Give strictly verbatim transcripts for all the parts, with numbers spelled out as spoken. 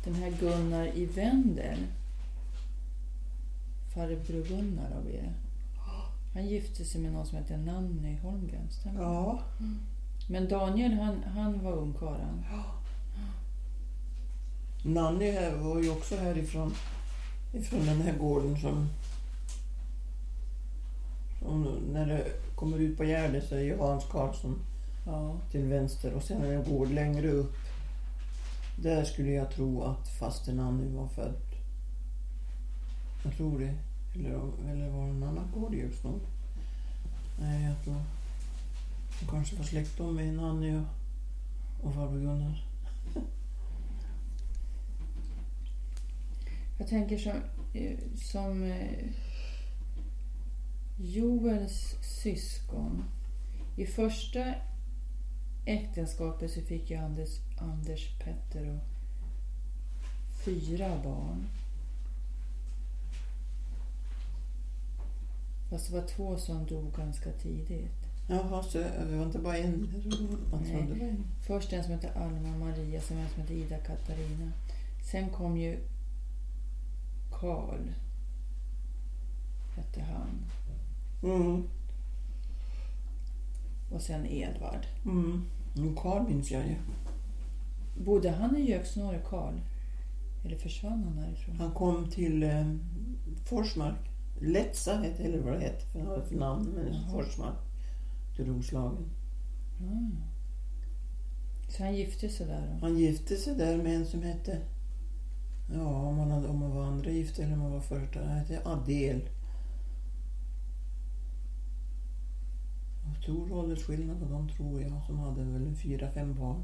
den här Gunnar i Vendel, farbror Gunnar av er, han gifte sig med någon som heter Nanny Holmgren, stämmer? Ja. Mm. Men Daniel, han, han var ungkarlen. Ja. Nanny här var ju också härifrån, ifrån den här gården som, som när det kommer ut på Gärde så är ju Hans Karlsson Ja. till vänster och sen är det en gård längre upp. Där skulle jag tro att faster Nanny var född. Jag tror det. Eller, eller var det en annan gård just nu? Nej, jag tror de kanske var släkt om med Nanny och, och farbror Gunnar. Jag tänker som, som Joels syskon. I första äktenskapet så fick jag Anders, Anders Petter och fyra barn. Fast det var två som dog ganska tidigt. Jaha, så det var inte bara en? Nej. Det var en. Först en som hette Alma Maria, sen en som hette Ida Katarina. Sen kom ju Karl, hette han. Mm. Och sen Edvard. Mm. Och Karl minns jag ju. Bodde han i Göksnorre, Karl? Eller försvann han härifrån? Han kom till eh, Forsmark. Letsa hette, eller vad det hette för, för namn, men Jaha. Forsmark till Roslagen. Mm. Så han gifte sig där då? Han gifte sig där med en som hette, ja, om man, hade, om man var andra gift eller om man var första, han hette Adel. Stor åldersskillnad på dem, tror jag, som hade väl en fyra, fem barn.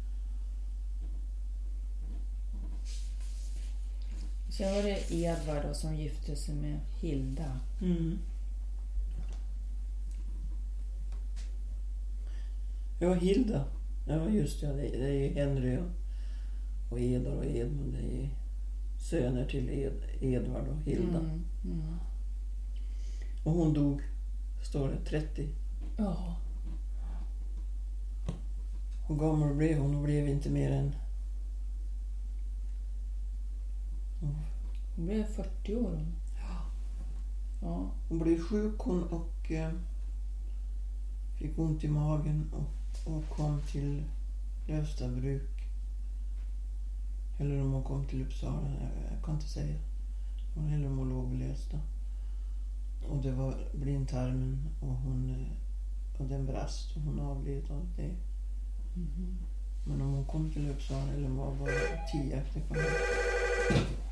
Sen var det Edvard då, som gifte sig med Hilda. Mm. Ja, Hilda. Ja, just det. Det är ju Henry och, och Edvard och Edmund. Det är söner till Ed, Edvard och Hilda. Mm. Mm. Och hon dog, står det, trettio. Ja. Hur gammal blev hon? Hon blev inte mer än... Hon blev fyrtio år. Hon. Ja. Ja. Hon blev sjuk hon och eh, fick ont i magen och, och kom till Lövstabruk. Eller om hon kom till Uppsala, jag, jag kan inte säga. Hon eller om hon låg i Lövsta. Och det var blindtarmen och hon eh, och den brast och hon avled av det. Mm-hmm. Men om hon kom till Uppsala eller om hon var bara tio efter kan jag.